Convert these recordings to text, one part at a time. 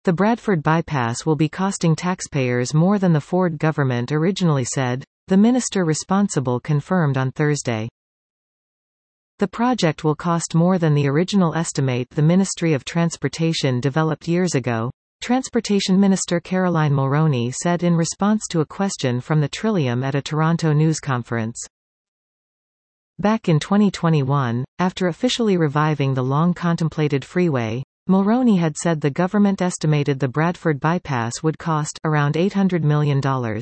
The Bradford bypass will be costing taxpayers more than the Ford government originally said, the minister responsible confirmed on Thursday. The project will cost more than the original estimate the Ministry of Transportation developed years ago, Transportation Minister Caroline Mulroney said in response to a question from the Trillium at a Toronto news conference. Back in 2021, after officially reviving the long-contemplated freeway, Mulroney had said the government estimated the Bradford bypass would cost around $800 million. The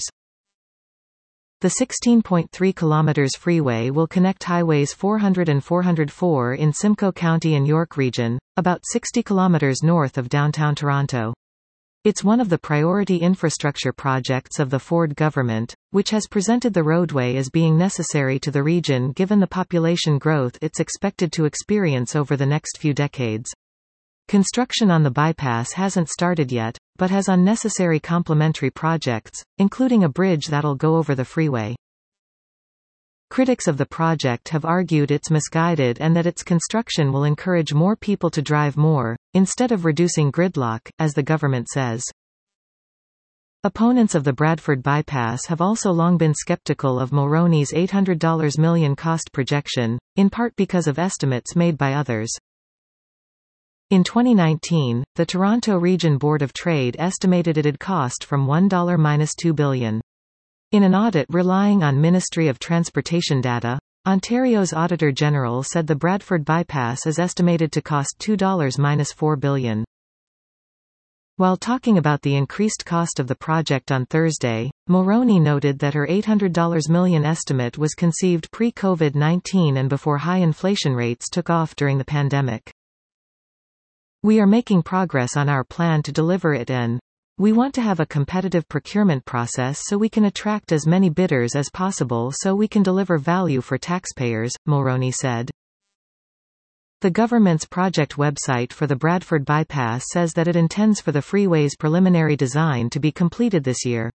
16.3 km freeway will connect highways 400 and 404 in Simcoe County and York Region, about 60 km north of downtown Toronto. It's one of the priority infrastructure projects of the Ford government, which has presented the roadway as being necessary to the region given the population growth it's expected to experience over the next few decades. Construction on the bypass hasn't started yet, but has unnecessary complementary projects, including a bridge that'll go over the freeway. Critics of the project have argued it's misguided and that its construction will encourage more people to drive more, instead of reducing gridlock, as the government says. Opponents of the Bradford bypass have also long been skeptical of Mulroney's $800 million cost projection, in part because of estimates made by others. In 2019, the Toronto Region Board of Trade estimated it'd cost from $1–2 billion. In an audit relying on Ministry of Transportation data, Ontario's Auditor General said the Bradford bypass is estimated to cost $2–4 billion. While talking about the increased cost of the project on Thursday, Mulroney noted that her $800 million estimate was conceived pre-COVID-19 and before high inflation rates took off during the pandemic. We are making progress on our plan to deliver it and we want to have a competitive procurement process so we can attract as many bidders as possible so we can deliver value for taxpayers, Mulroney said. The government's project website for the Bradford bypass says that it intends for the freeway's preliminary design to be completed this year.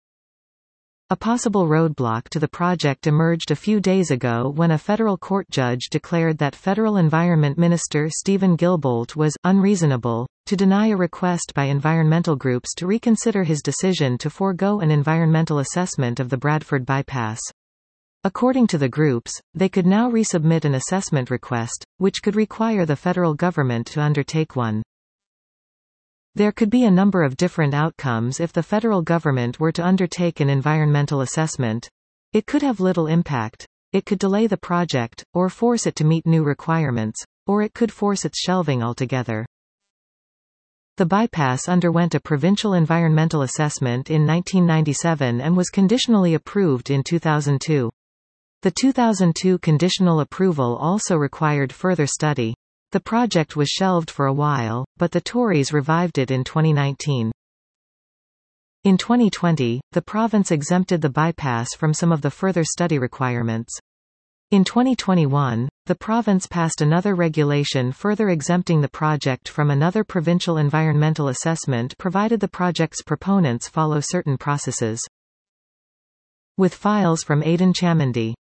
A possible roadblock to the project emerged a few days ago when a federal court judge declared that Federal Environment Minister Stephen Guilbeault was unreasonable to deny a request by environmental groups to reconsider his decision to forego an environmental assessment of the Bradford bypass. According to the groups, they could now resubmit an assessment request, which could require the federal government to undertake one. There could be a number of different outcomes if the federal government were to undertake an environmental assessment. It could have little impact, it could delay the project, or force it to meet new requirements, or it could force its shelving altogether. The bypass underwent a provincial environmental assessment in 1997 and was conditionally approved in 2002. The 2002 conditional approval also required further study. The project was shelved for a while, but the Tories revived it in 2019. In 2020, the province exempted the bypass from some of the further study requirements. In 2021, the province passed another regulation further exempting the project from another provincial environmental assessment provided the project's proponents follow certain processes. With files from Aidan Chamandy.